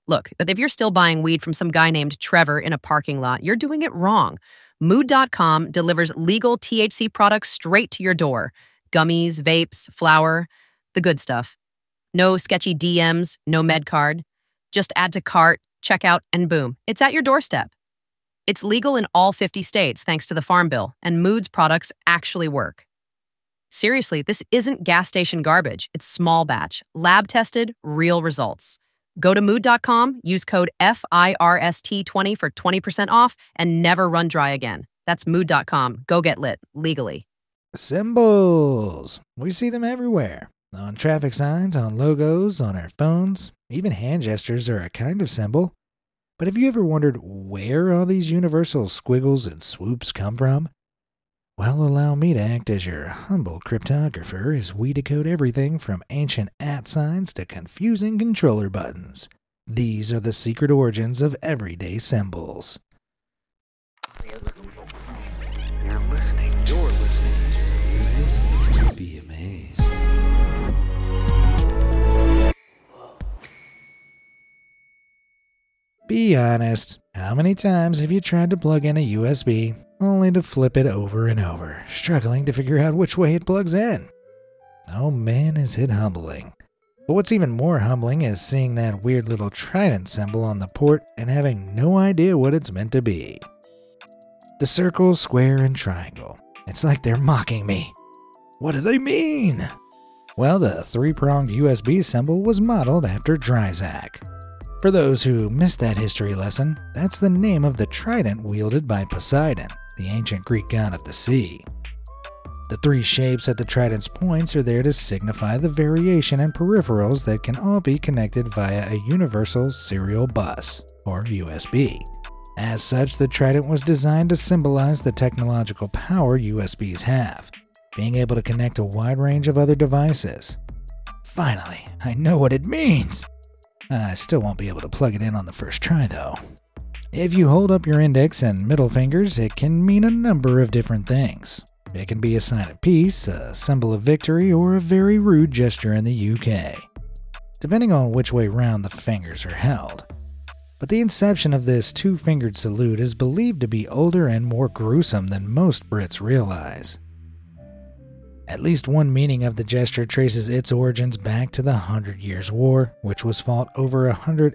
Look, if you're still buying weed from some guy named Trevor in a parking lot, you're doing it wrong. Mood.com delivers legal THC products straight to your door. Gummies, vapes, flour, the good stuff. No sketchy DMs, no med card. Just add to cart, check out, and boom, it's at your doorstep. It's legal in all 50 states thanks to the Farm Bill, and Mood's products actually work. Seriously, this isn't gas station garbage. It's small batch, lab tested, real results. Go to mood.com, use code FIRST20 for 20% off, and never run dry again. That's mood.com. Go get lit, legally. Symbols. We see them everywhere. On traffic signs, on logos, on our phones. Even hand gestures are a kind of symbol. But have you ever wondered where all these universal squiggles and swoops come from? Well, allow me to act as your humble cryptographer as we decode everything from ancient @ signs to confusing controller buttons. These are the secret origins of everyday symbols. You're listening to Be Amazed. Be honest, how many times have you tried to plug in a USB only to flip it over and over, struggling to figure out which way it plugs in? Oh man, is it humbling. But what's even more humbling is seeing that weird little trident symbol on the port and having no idea what it's meant to be. The circle, square, and triangle. It's like they're mocking me. What do they mean? Well, the three-pronged USB symbol was modeled after Dryzak. For those who missed that history lesson, that's the name of the trident wielded by Poseidon, the ancient Greek god of the sea. The three shapes at the trident's points are there to signify the variation in peripherals that can all be connected via a universal serial bus, or USB. As such, the trident was designed to symbolize the technological power USBs have, being able to connect a wide range of other devices. Finally, I know what it means! I still won't be able to plug it in on the first try though. If you hold up your index and middle fingers, it can mean a number of different things. It can be a sign of peace, a symbol of victory, or a very rude gesture in the UK, depending on which way round the fingers are held. But the inception of this two-fingered salute is believed to be older and more gruesome than most Brits realize. At least one meaning of the gesture traces its origins back to the 100 Years' War, which was fought over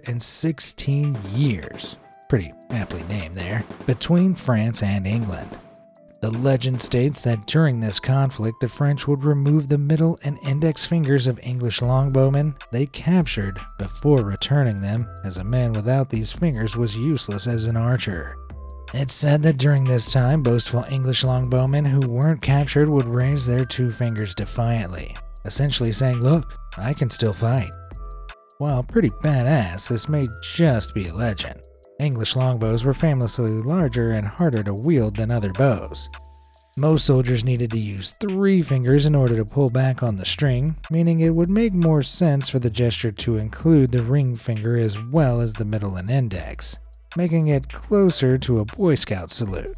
116 years, pretty aptly named there, between France and England. The legend states that during this conflict, the French would remove the middle and index fingers of English longbowmen they captured before returning them, as a man without these fingers was useless as an archer. It's said that during this time, boastful English longbowmen who weren't captured would raise their two fingers defiantly, essentially saying, "Look, I can still fight." While pretty badass, this may just be a legend. English longbows were famously larger and harder to wield than other bows. Most soldiers needed to use 3 fingers in order to pull back on the string, meaning it would make more sense for the gesture to include the ring finger as well as the middle and index, making it closer to a Boy Scout salute.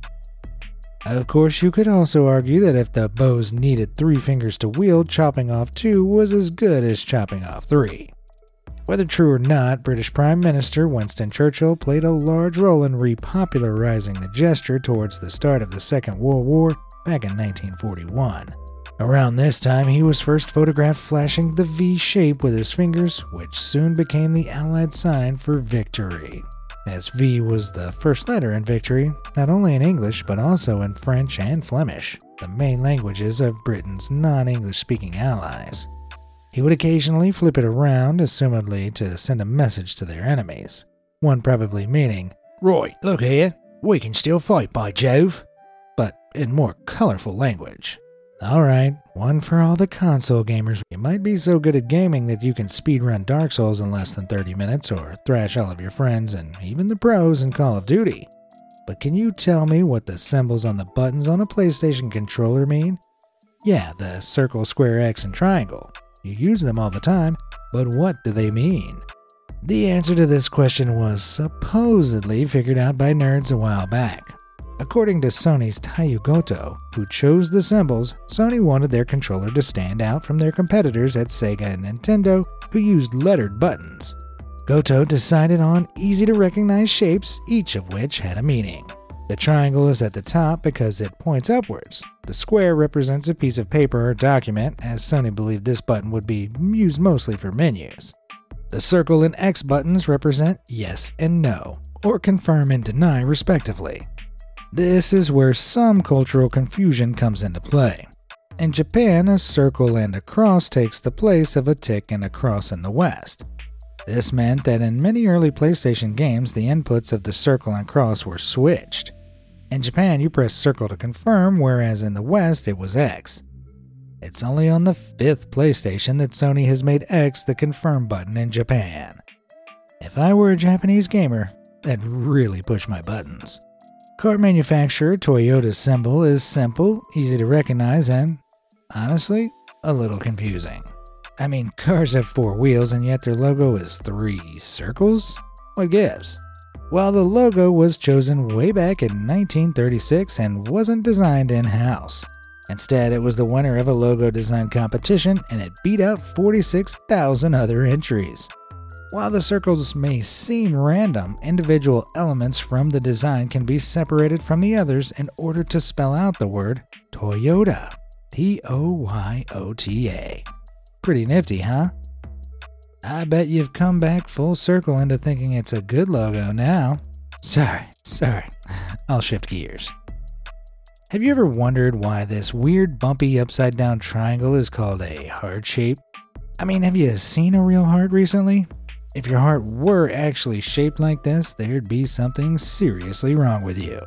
Of course, you could also argue that if the bows needed 3 fingers to wield, chopping off 2 was as good as chopping off 3. Whether true or not, British Prime Minister Winston Churchill played a large role in repopularizing the gesture towards the start of the Second World War back in 1941. Around this time, he was first photographed flashing the V shape with his fingers, which soon became the Allied sign for victory, as V was the first letter in victory, not only in English but also in French and Flemish, the main languages of Britain's non-English speaking allies. He would occasionally flip it around, assumedly to send a message to their enemies, one probably meaning, "Right, look here, we can still fight, by Jove," but in more colorful language. Alright, one for all the console gamers. You might be so good at gaming that you can speedrun Dark Souls in less than 30 minutes, or thrash all of your friends and even the pros in Call of Duty. But can you tell me what the symbols on the buttons on a PlayStation controller mean? Yeah, the circle, square, X, and triangle. You use them all the time, but what do they mean? The answer to this question was supposedly figured out by nerds a while back. According to Sony's Taiyu Goto, who chose the symbols, Sony wanted their controller to stand out from their competitors at Sega and Nintendo, who used lettered buttons. Goto decided on easy-to-recognize shapes, each of which had a meaning. The triangle is at the top because it points upwards. The square represents a piece of paper or document, as Sony believed this button would be used mostly for menus. The circle and X buttons represent yes and no, or confirm and deny respectively. This is where some cultural confusion comes into play. In Japan, a circle and a cross takes the place of a tick and a cross in the West. This meant that in many early PlayStation games, the inputs of the circle and cross were switched. In Japan, you press circle to confirm, whereas in the West, it was X. It's only on the 5th PlayStation that Sony has made X the confirm button in Japan. If I were a Japanese gamer, I'd really push my buttons. Car manufacturer Toyota's symbol is simple, easy to recognize, and, honestly, a little confusing. I mean, cars have 4 wheels and yet their logo is 3 circles? What gives? Well, the logo was chosen way back in 1936 and wasn't designed in-house. Instead, it was the winner of a logo design competition and it beat out 46,000 other entries. While the circles may seem random, individual elements from the design can be separated from the others in order to spell out the word Toyota. Toyota. Pretty nifty, huh? I bet you've come back full circle into thinking it's a good logo now. Sorry. I'll shift gears. Have you ever wondered why this weird bumpy upside down triangle is called a heart shape? I mean, have you seen a real heart recently? If your heart were actually shaped like this, there'd be something seriously wrong with you.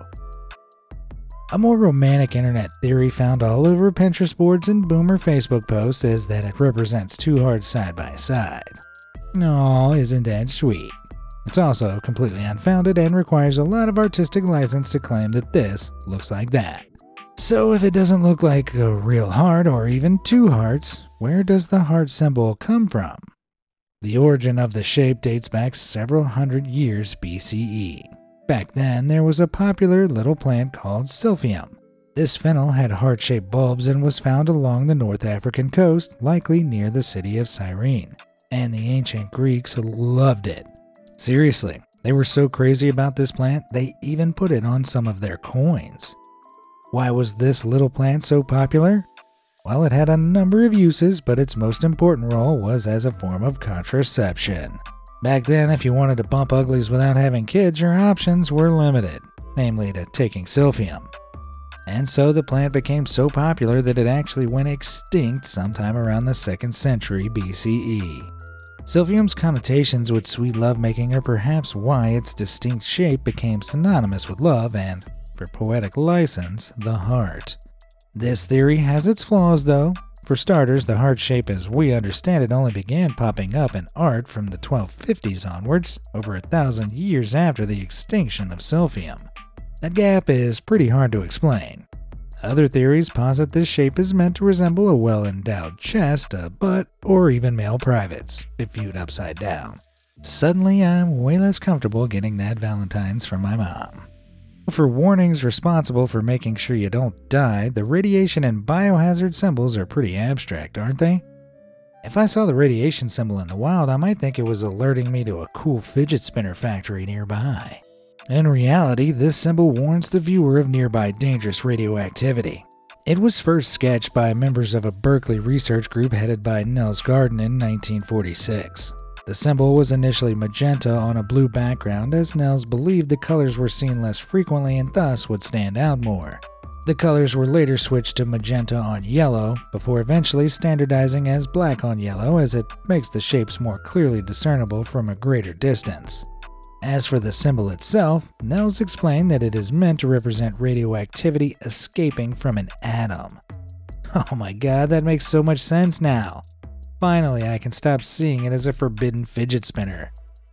A more romantic internet theory found all over Pinterest boards and boomer Facebook posts is that it represents 2 hearts side by side. Aw, isn't that sweet? It's also completely unfounded and requires a lot of artistic license to claim that this looks like that. So if it doesn't look like a real heart or even 2 hearts, where does the heart symbol come from? The origin of the shape dates back several hundred years BCE. Back then, there was a popular little plant called silphium. This fennel had heart-shaped bulbs and was found along the North African coast, likely near the city of Cyrene. And the ancient Greeks loved it. Seriously, they were so crazy about this plant, they even put it on some of their coins. Why was this little plant so popular? Well, it had a number of uses, but its most important role was as a form of contraception. Back then, if you wanted to bump uglies without having kids, your options were limited, namely to taking silphium. And so the plant became so popular that it actually went extinct sometime around the 2nd century BCE. Silphium's connotations with sweet lovemaking are perhaps why its distinct shape became synonymous with love and, for poetic license, the heart. This theory has its flaws, though. For starters, the heart shape as we understand it only began popping up in art from the 1250s onwards, over 1,000 years after the extinction of silphium. That gap is pretty hard to explain. Other theories posit this shape is meant to resemble a well-endowed chest, a butt, or even male privates, if viewed upside down. Suddenly, I'm way less comfortable getting that Valentine's from my mom. For warnings responsible for making sure you don't die, the radiation and biohazard symbols are pretty abstract, aren't they? If I saw the radiation symbol in the wild, I might think it was alerting me to a cool fidget spinner factory nearby. In reality, this symbol warns the viewer of nearby dangerous radioactivity. It was first sketched by members of a Berkeley research group headed by Nels Garden in 1946. The symbol was initially magenta on a blue background, as Nels believed the colors were seen less frequently and thus would stand out more. The colors were later switched to magenta on yellow, before eventually standardizing as black on yellow, as it makes the shapes more clearly discernible from a greater distance. As for the symbol itself, Nels explained that it is meant to represent radioactivity escaping from an atom. Oh my god, that makes so much sense now. Finally, I can stop seeing it as a forbidden fidget spinner.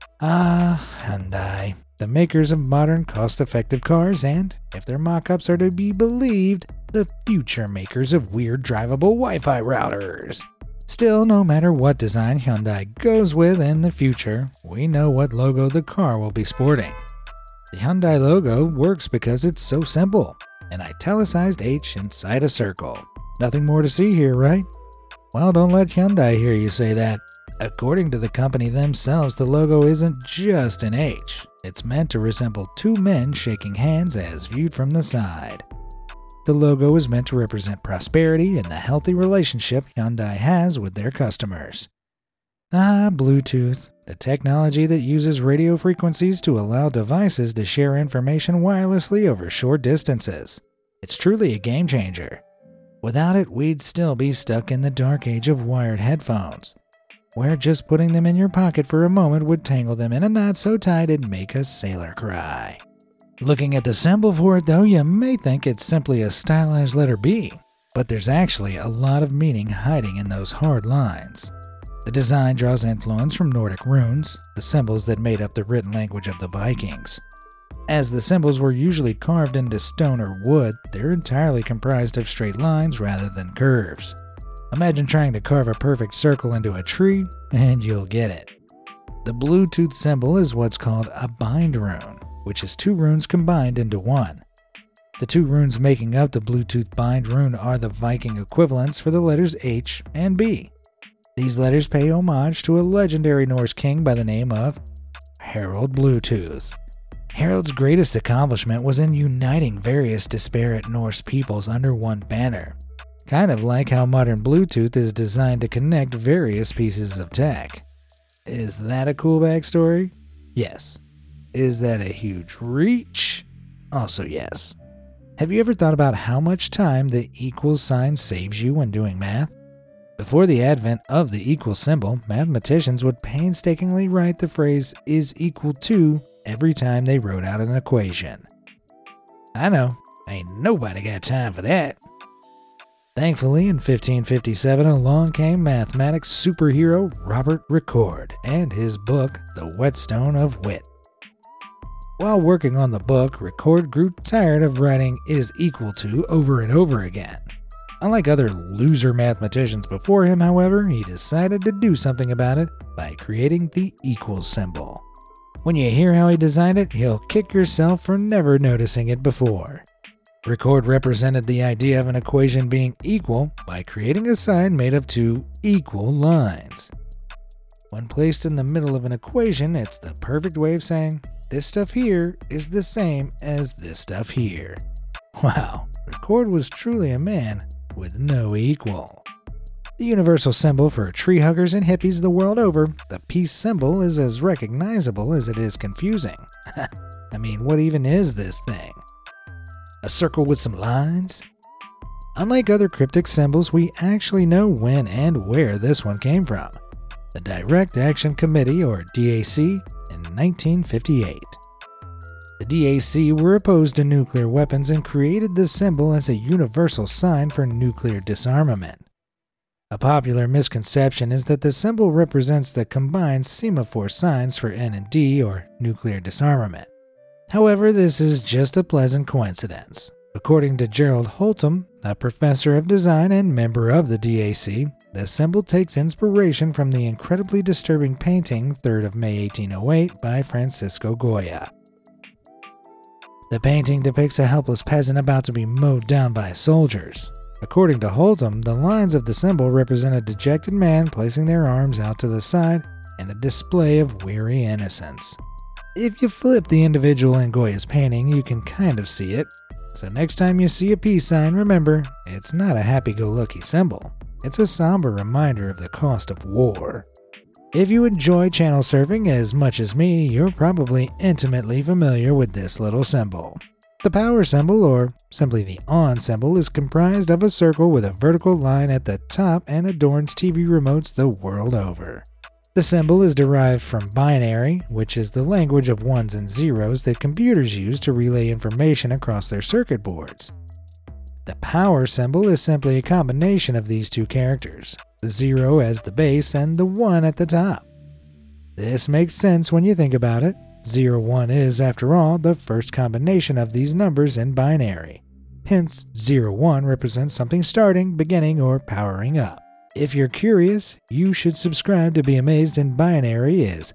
Ah, Hyundai, the makers of modern cost-effective cars and, if their mock-ups are to be believed, the future makers of weird drivable Wi-Fi routers. Still, no matter what design Hyundai goes with in the future, we know what logo the car will be sporting. The Hyundai logo works because it's so simple, an italicized H inside a circle. Nothing more to see here, right? Well, don't let Hyundai hear you say that. According to the company themselves, the logo isn't just an H. It's meant to resemble two men shaking hands as viewed from the side. The logo is meant to represent prosperity and the healthy relationship Hyundai has with their customers. Bluetooth, the technology that uses radio frequencies to allow devices to share information wirelessly over short distances. It's truly a game changer. Without it, we'd still be stuck in the dark age of wired headphones, where just putting them in your pocket for a moment would tangle them in a knot so tight it'd make a sailor cry. Looking at the symbol for it though, you may think it's simply a stylized letter B, but there's actually a lot of meaning hiding in those hard lines. The design draws influence from Nordic runes, the symbols that made up the written language of the Vikings. As the symbols were usually carved into stone or wood, they're entirely comprised of straight lines rather than curves. Imagine trying to carve a perfect circle into a tree, and you'll get it. The Bluetooth symbol is what's called a bind rune, which is two runes combined into one. The two runes making up the Bluetooth bind rune are the Viking equivalents for the letters H and B. These letters pay homage to a legendary Norse king by the name of Harald Bluetooth. Harald's greatest accomplishment was in uniting various disparate Norse peoples under one banner. Kind of like how modern Bluetooth is designed to connect various pieces of tech. Is that a cool backstory? Yes. Is that a huge reach? Also yes. Have you ever thought about how much time the equal sign saves you when doing math? Before the advent of the equal symbol, mathematicians would painstakingly write the phrase is equal to every time they wrote out an equation. I know, ain't nobody got time for that. Thankfully, in 1557, along came mathematics superhero Robert Recorde and his book, The Whetstone of Wit. While working on the book, Recorde grew tired of writing is equal to over and over again. Unlike other loser mathematicians before him, however, he decided to do something about it by creating the equal symbol. When you hear how he designed it, you'll kick yourself for never noticing it before. Recorde represented the idea of an equation being equal by creating a sign made of two equal lines. When placed in the middle of an equation, it's the perfect way of saying, this stuff here is the same as this stuff here. Wow, Recorde was truly a man with no equal. The universal symbol for tree huggers and hippies the world over, the peace symbol is as recognizable as it is confusing. I mean, what even is this thing? A circle with some lines? Unlike other cryptic symbols, we actually know when and where this one came from. The Direct Action Committee, or DAC, in 1958. The DAC were opposed to nuclear weapons and created this symbol as a universal sign for nuclear disarmament. A popular misconception is that the symbol represents the combined semaphore signs for N and D, or nuclear disarmament. However, this is just a pleasant coincidence. According to Gerald Holtom, a professor of design and member of the DAC, the symbol takes inspiration from the incredibly disturbing painting 3rd of May 1808 by Francisco Goya. The painting depicts a helpless peasant about to be mowed down by soldiers. According to Holtom, the lines of the symbol represent a dejected man placing their arms out to the side in a display of weary innocence. If you flip the individual in Goya's painting, you can kind of see it. So next time you see a peace sign, remember, it's not a happy-go-lucky symbol. It's a somber reminder of the cost of war. If you enjoy channel surfing as much as me, you're probably intimately familiar with this little symbol. The power symbol, or simply the on symbol, is comprised of a circle with a vertical line at the top and adorns TV remotes the world over. The symbol is derived from binary, which is the language of ones and zeros that computers use to relay information across their circuit boards. The power symbol is simply a combination of these two characters, the 0 as the base and the 1 at the top. This makes sense when you think about it. 0-1 is, after all, the first combination of these numbers in binary. Hence, 0-1 represents something starting, beginning, or powering up. If you're curious, you should subscribe to Be Amazed in Binary is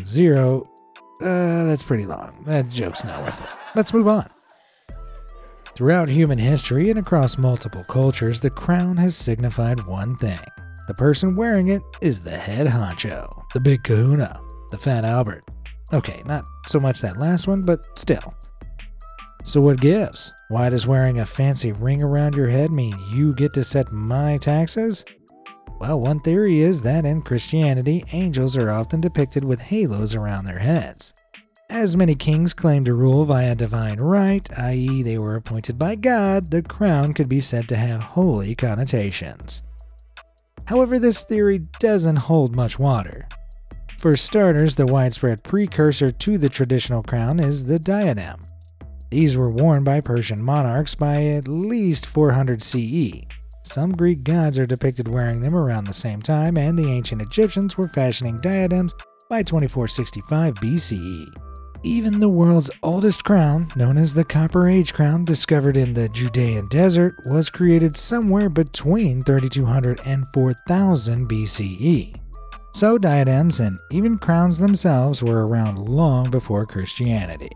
0101100100110. That's pretty long. That joke's not worth it. Let's move on. Throughout human history and across multiple cultures, the crown has signified one thing. The person wearing it is the head honcho, the big kahuna, the fat Albert. Okay, not so much that last one, but still. So what gives? Why does wearing a fancy ring around your head mean you get to set my taxes? Well, one theory is that in Christianity, angels are often depicted with halos around their heads. As many kings claim to rule via divine right, i.e. they were appointed by God, the crown could be said to have holy connotations. However, this theory doesn't hold much water. For starters, the widespread precursor to the traditional crown is the diadem. These were worn by Persian monarchs by at least 400 CE. Some Greek gods are depicted wearing them around the same time, and the ancient Egyptians were fashioning diadems by 2465 BCE. Even the world's oldest crown, known as the Copper Age crown, discovered in the Judean desert, was created somewhere between 3200 and 4000 BCE. So diadems and even crowns themselves were around long before Christianity.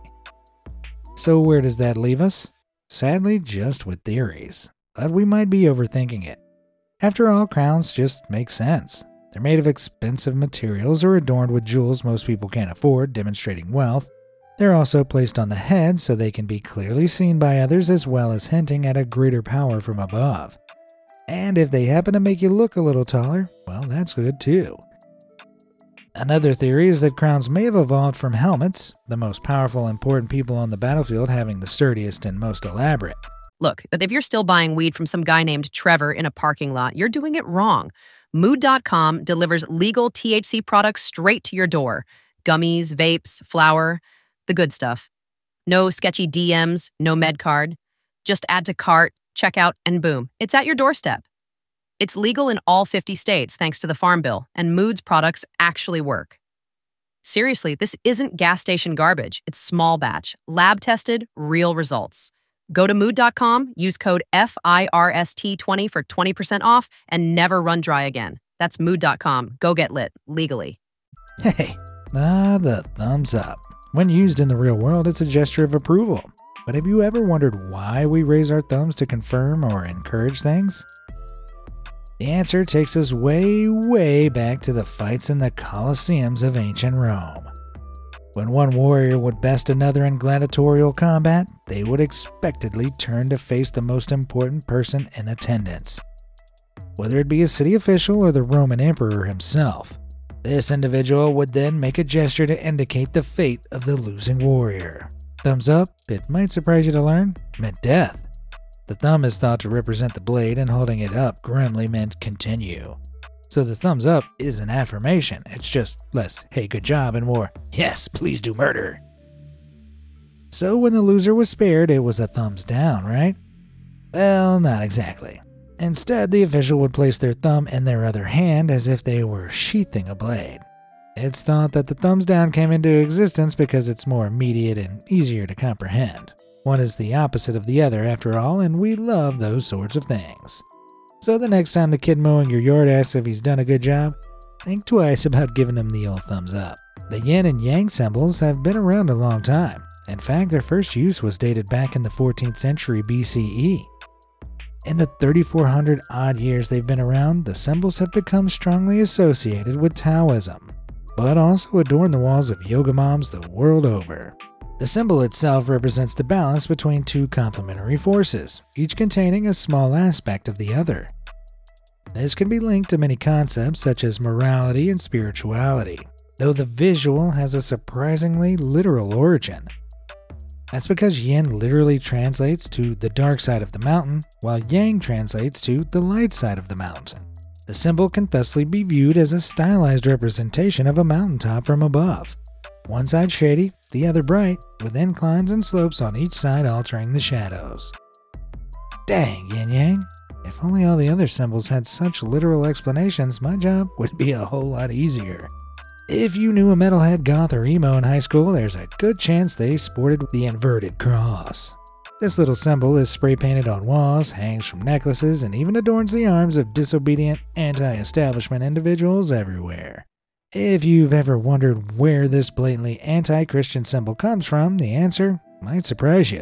So where does that leave us? Sadly, just with theories. But we might be overthinking it. After all, crowns just make sense. They're made of expensive materials or adorned with jewels most people can't afford, demonstrating wealth. They're also placed on the head so they can be clearly seen by others, as well as hinting at a greater power from above. And if they happen to make you look a little taller, well, that's good too. Another theory is that crowns may have evolved from helmets, the most powerful and important people on the battlefield having the sturdiest and most elaborate. Look, if you're still buying weed from some guy named Trevor in a parking lot, you're doing it wrong. Mood.com delivers legal THC products straight to your door. Gummies, vapes, flour, the good stuff. No sketchy DMs, no med card. Just add to cart, checkout, and boom, it's at your doorstep. It's legal in all 50 states thanks to the Farm Bill, and Mood's products actually work. Seriously, this isn't gas station garbage. It's small batch, lab-tested, real results. Go to Mood.com, use code FIRST20 for 20% off, and never run dry again. That's Mood.com. Go get lit, legally. Hey, the thumbs up. When used in the real world, it's a gesture of approval. But have you ever wondered why we raise our thumbs to confirm or encourage things? The answer takes us way back to the fights in the Colosseums of ancient Rome. When one warrior would best another in gladiatorial combat, they would expectedly turn to face the most important person in attendance. Whether it be a city official or the Roman emperor himself, this individual would then make a gesture to indicate the fate of the losing warrior. Thumbs up, it might surprise you to learn, meant death. The thumb is thought to represent the blade, and holding it up grimly meant continue. So the thumbs up is an affirmation. It's just less, hey, good job, and more, yes, please do murder. So when the loser was spared, it was a thumbs down, right? Well, not exactly. Instead, the official would place their thumb in their other hand as if they were sheathing a blade. It's thought that the thumbs down came into existence because it's more immediate and easier to comprehend. One is the opposite of the other, after all, and we love those sorts of things. So the next time the kid mowing your yard asks if he's done a good job, think twice about giving him the old thumbs up. The yin and yang symbols have been around a long time. In fact, their first use was dated back in the 14th century BCE. In the 3,400 odd years they've been around, the symbols have become strongly associated with Taoism, but also adorn the walls of yoga moms the world over. The symbol itself represents the balance between two complementary forces, each containing a small aspect of the other. This can be linked to many concepts such as morality and spirituality, though the visual has a surprisingly literal origin. That's because yin literally translates to the dark side of the mountain, while yang translates to the light side of the mountain. The symbol can thusly be viewed as a stylized representation of a mountaintop from above. One side shady, the other bright, with inclines and slopes on each side altering the shadows. Dang, yin yang. If only all the other symbols had such literal explanations, my job would be a whole lot easier. If you knew a metalhead, goth, or emo in high school, there's a good chance they sported the inverted cross. This little symbol is spray painted on walls, hangs from necklaces, and even adorns the arms of disobedient, anti-establishment individuals everywhere. If you've ever wondered where this blatantly anti-Christian symbol comes from, the answer might surprise you.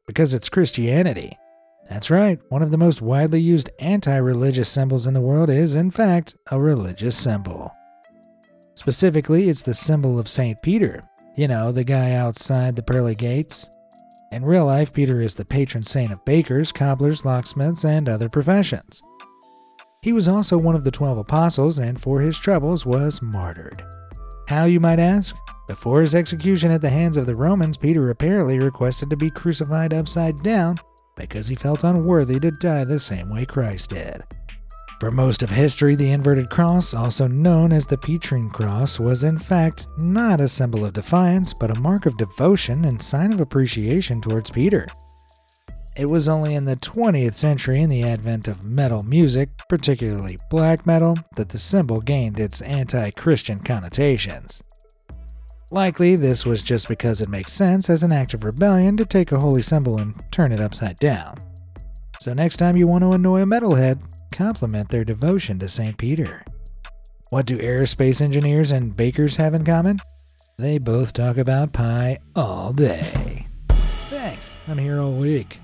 Because it's Christianity. That's right, one of the most widely used anti-religious symbols in the world is, in fact, a religious symbol. Specifically, it's the symbol of St. Peter. You know, the guy outside the pearly gates. In real life, Peter is the patron saint of bakers, cobblers, locksmiths, and other professions. He was also one of the 12 apostles, and for his troubles was martyred. How, you might ask? Before his execution at the hands of the Romans, Peter apparently requested to be crucified upside down because he felt unworthy to die the same way Christ did. For most of history, the inverted cross, also known as the Petrine cross, was in fact not a symbol of defiance, but a mark of devotion and sign of appreciation towards Peter. It was only in the 20th century, in the advent of metal music, particularly black metal, that the symbol gained its anti-Christian connotations. Likely, this was just because it makes sense as an act of rebellion to take a holy symbol and turn it upside down. So next time you want to annoy a metalhead, compliment their devotion to St. Peter. What do aerospace engineers and bakers have in common? They both talk about pi all day. Thanks, I'm here all week.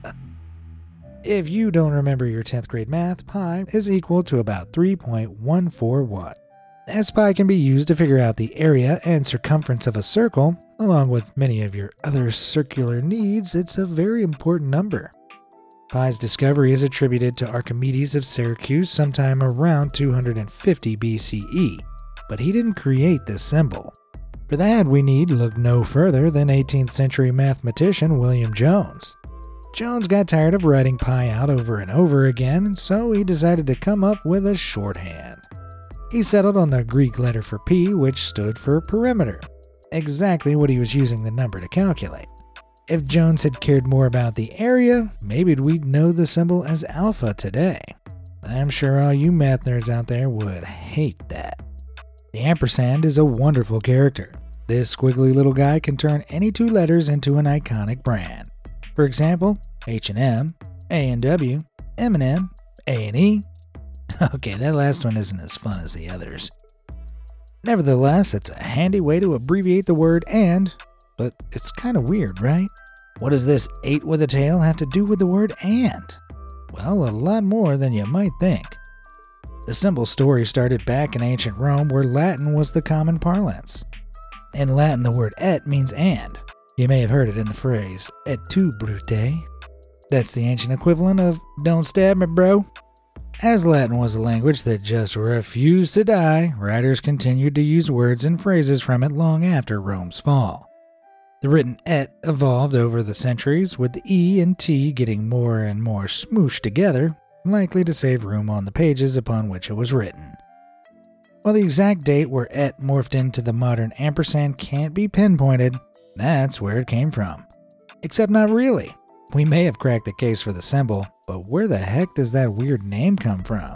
If you don't remember your 10th grade math, pi is equal to about 3.141. As pi can be used to figure out the area and circumference of a circle, along with many of your other circular needs, it's a very important number. Pi's discovery is attributed to Archimedes of Syracuse sometime around 250 BCE, but he didn't create this symbol. For that, we need look no further than 18th century mathematician William Jones. Jones got tired of writing pi out over and over again, so he decided to come up with a shorthand. He settled on the Greek letter for P, which stood for perimeter, exactly what he was using the number to calculate. If Jones had cared more about the area, maybe we'd know the symbol as alpha today. I'm sure all you math nerds out there would hate that. The ampersand is a wonderful character. This squiggly little guy can turn any two letters into an iconic brand. For example, H&M, A&W, M&M, A&E. Okay, that last one isn't as fun as the others. Nevertheless, it's a handy way to abbreviate the word and, but it's kind of weird, right? What does this 8 with a tail have to do with the word and? Well, a lot more than you might think. The symbol story started back in ancient Rome, where Latin was the common parlance. In Latin, the word et means and. You may have heard it in the phrase, et tu, Brute. That's the ancient equivalent of, don't stab me, bro. As Latin was a language that just refused to die, writers continued to use words and phrases from it long after Rome's fall. The written et evolved over the centuries, with the E and T getting more and more smooshed together, likely to save room on the pages upon which it was written. While the exact date where et morphed into the modern ampersand can't be pinpointed, that's where it came from. Except not really. We may have cracked the case for the symbol, but where the heck does that weird name come from?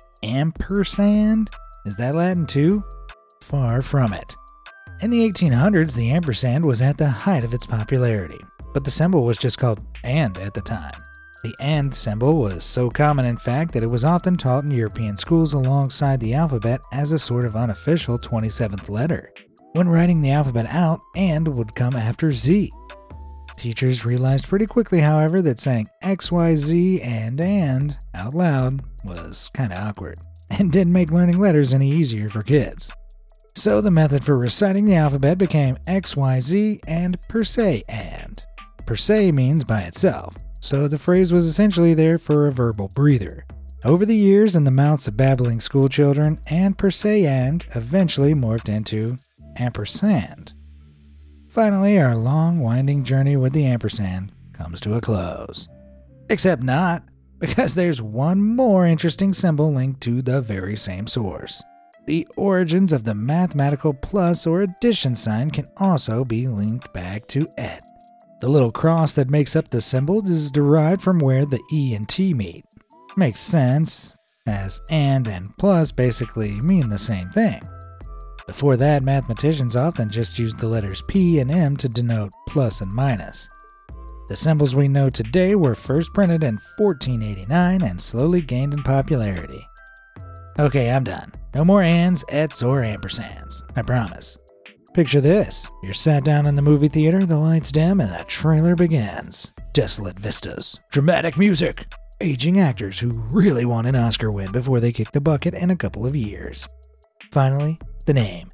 Ampersand? Is that Latin too? Far from it. In the 1800s, the ampersand was at the height of its popularity, but the symbol was just called and at the time. The and symbol was so common, in fact, that it was often taught in European schools alongside the alphabet as a sort of unofficial 27th letter. When writing the alphabet out, and would come after Z. Teachers realized pretty quickly, however, that saying XYZ and out loud was kinda awkward, and didn't make learning letters any easier for kids. So the method for reciting the alphabet became XYZ and per se and. Per se means by itself, so the phrase was essentially there for a verbal breather. Over the years, in the mouths of babbling schoolchildren, and per se and eventually morphed into ampersand. Finally, our long, winding journey with the ampersand comes to a close. Except not, because there's one more interesting symbol linked to the very same source. The origins of the mathematical plus or addition sign can also be linked back to et. The little cross that makes up the symbol is derived from where the E and T meet. Makes sense, as and plus basically mean the same thing. Before that, mathematicians often just used the letters P and M to denote plus and minus. The symbols we know today were first printed in 1489 and slowly gained in popularity. Okay, I'm done. No more ands, ets, or ampersands. I promise. Picture this. You're sat down in the movie theater, the lights dim, and the trailer begins. desolate vistas, dramatic music, aging actors who really want an Oscar win before they kick the bucket in a couple of years. Finally, the name.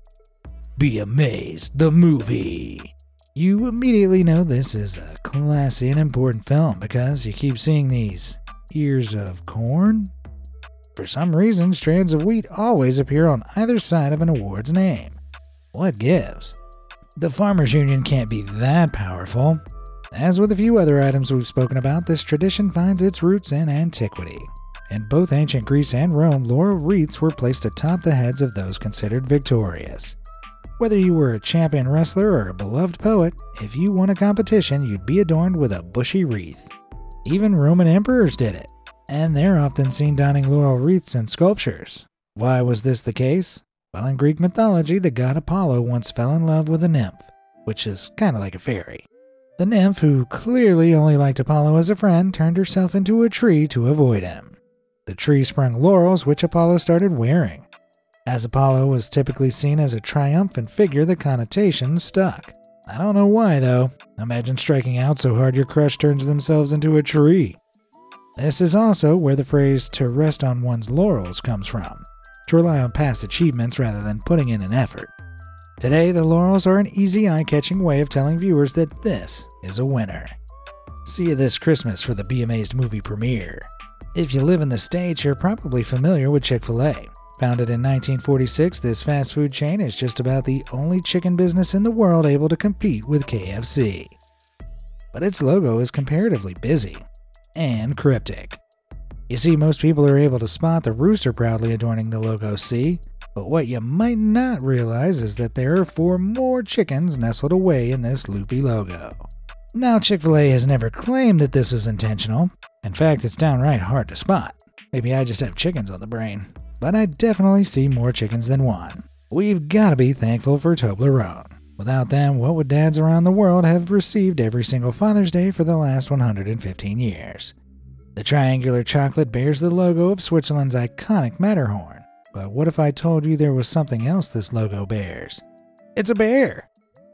Be Amazed, the movie. You immediately know this is a classy and important film because you keep seeing these ears of corn. For some reason, strands of wheat always appear on either side of an award's name. What gives? The Farmers Union can't be that powerful. As with a few other items we've spoken about, this tradition finds its roots in antiquity. In both ancient Greece and Rome, laurel wreaths were placed atop the heads of those considered victorious. Whether you were a champion wrestler or a beloved poet, if you won a competition, you'd be adorned with a bushy wreath. Even Roman emperors did it, and they're often seen donning laurel wreaths in sculptures. Why was this the case? Well, in Greek mythology, the god Apollo once fell in love with a nymph, which is kind of like a fairy. The nymph, who clearly only liked Apollo as a friend, turned herself into a tree to avoid him. The tree sprung laurels, which Apollo started wearing. As Apollo was typically seen as a triumphant figure, the connotation stuck. I don't know why, though. Imagine striking out so hard your crush turns themselves into a tree. This is also where the phrase "to rest on one's laurels" comes from, to rely on past achievements rather than putting in an effort. Today, the laurels are an easy, eye-catching way of telling viewers that this is a winner. See you this Christmas for the Be Amazed movie premiere. If you live in the States, you're probably familiar with Chick-fil-A. Founded in 1946, this fast food chain is just about the only chicken business in the world able to compete with KFC. But its logo is comparatively busy and cryptic. You see, most people are able to spot the rooster proudly adorning the logo C, but what you might not realize is that there are 4 more chickens nestled away in this loopy logo. Now, Chick-fil-A has never claimed that this is intentional. In fact, it's downright hard to spot. Maybe I just have chickens on the brain. But I definitely see more chickens than one. We've got to be thankful for Toblerone. Without them, what would dads around the world have received every single Father's Day for the last 115 years? The triangular chocolate bears the logo of Switzerland's iconic Matterhorn. But what if I told you there was something else this logo bears? It's a bear!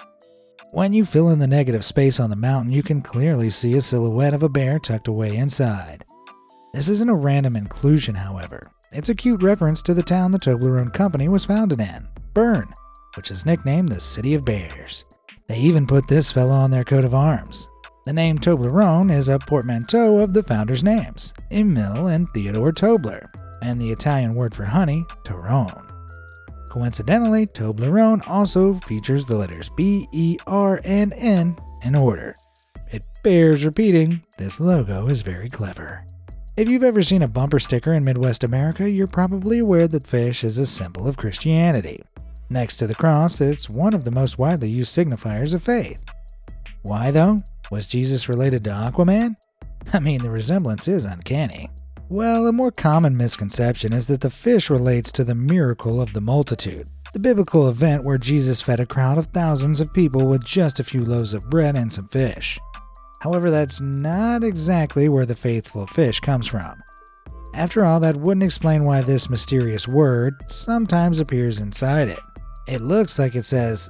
When you fill in the negative space on the mountain, you can clearly see a silhouette of a bear tucked away inside. This isn't a random inclusion, however. It's a cute reference to the town the Toblerone Company was founded in, Bern, which is nicknamed the City of Bears. They even put this fella on their coat of arms. The name Toblerone is a portmanteau of the founders' names, Emil and Theodore Tobler, and the Italian word for honey, Torrone. Coincidentally, Toblerone also features the letters B, E, R, and N in order. It bears repeating, this logo is very clever. If you've ever seen a bumper sticker in Midwest America, you're probably aware that fish is a symbol of Christianity. Next to the cross, it's one of the most widely used signifiers of faith. Why, though? Was Jesus related to Aquaman? I mean, the resemblance is uncanny. Well, a more common misconception is that the fish relates to the miracle of the multitude, the biblical event where Jesus fed a crowd of thousands of people with just a few loaves of bread and some fish. However, that's not exactly where the faithful fish comes from. After all, that wouldn't explain why this mysterious word sometimes appears inside it. It looks like it says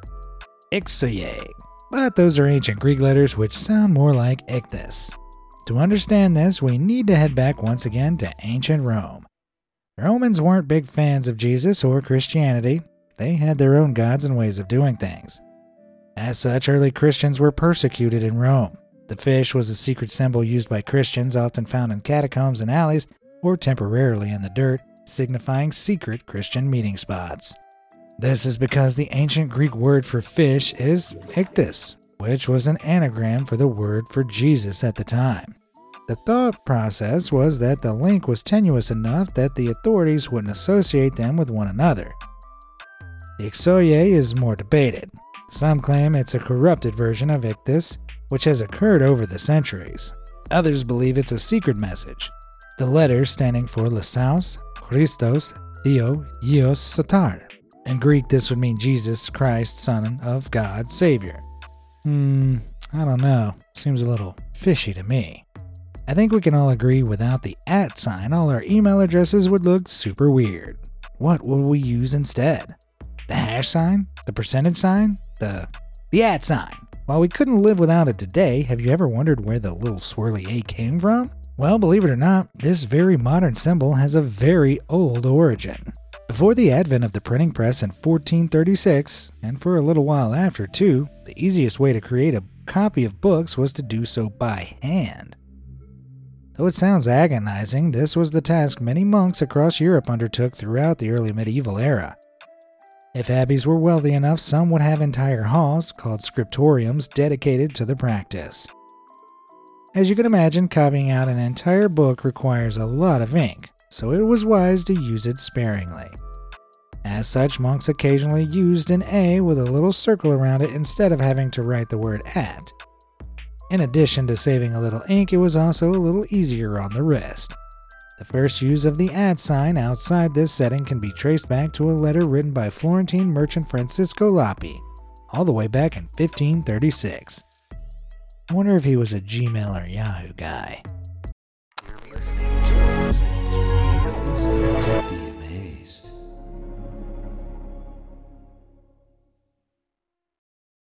Ixoye, but those are ancient Greek letters which sound more like ichthys. To understand this, we need to head back once again to ancient Rome. The Romans weren't big fans of Jesus or Christianity. They had their own gods and ways of doing things. As such, early Christians were persecuted in Rome. The fish was a secret symbol used by Christians, often found in catacombs and alleys, or temporarily in the dirt, signifying secret Christian meeting spots. This is because the ancient Greek word for fish is ichthys, which was an anagram for the word for Jesus at the time. The thought process was that the link was tenuous enough that the authorities wouldn't associate them with one another. The Ixoye is more debated. Some claim it's a corrupted version of ichthys, which has occurred over the centuries. Others believe it's a secret message, the letters standing for Lasaus, Christos, Theo, Ios, Sotar. In Greek, this would mean Jesus Christ, Son of God, Savior. I don't know. Seems a little fishy to me. I think we can all agree without the @ sign, all our email addresses would look super weird. What will we use instead? The hash sign? The percentage sign? The @ sign? While we couldn't live without it today, have you ever wondered where the little swirly A came from? Well, believe it or not, this very modern symbol has a very old origin. Before the advent of the printing press in 1436, and for a little while after too, the easiest way to create a copy of books was to do so by hand. Though it sounds agonizing, this was the task many monks across Europe undertook throughout the early medieval era. If abbeys were wealthy enough, some would have entire halls, called scriptoriums, dedicated to the practice. As you can imagine, copying out an entire book requires a lot of ink, so it was wise to use it sparingly. As such, monks occasionally used an A with a little circle around it instead of having to write the word at. In addition to saving a little ink, it was also a little easier on the wrist. The first use of the at sign outside this setting can be traced back to a letter written by Florentine merchant Francisco Lapi, all the way back in 1536. I wonder if he was a Gmail or Yahoo guy. You're listening to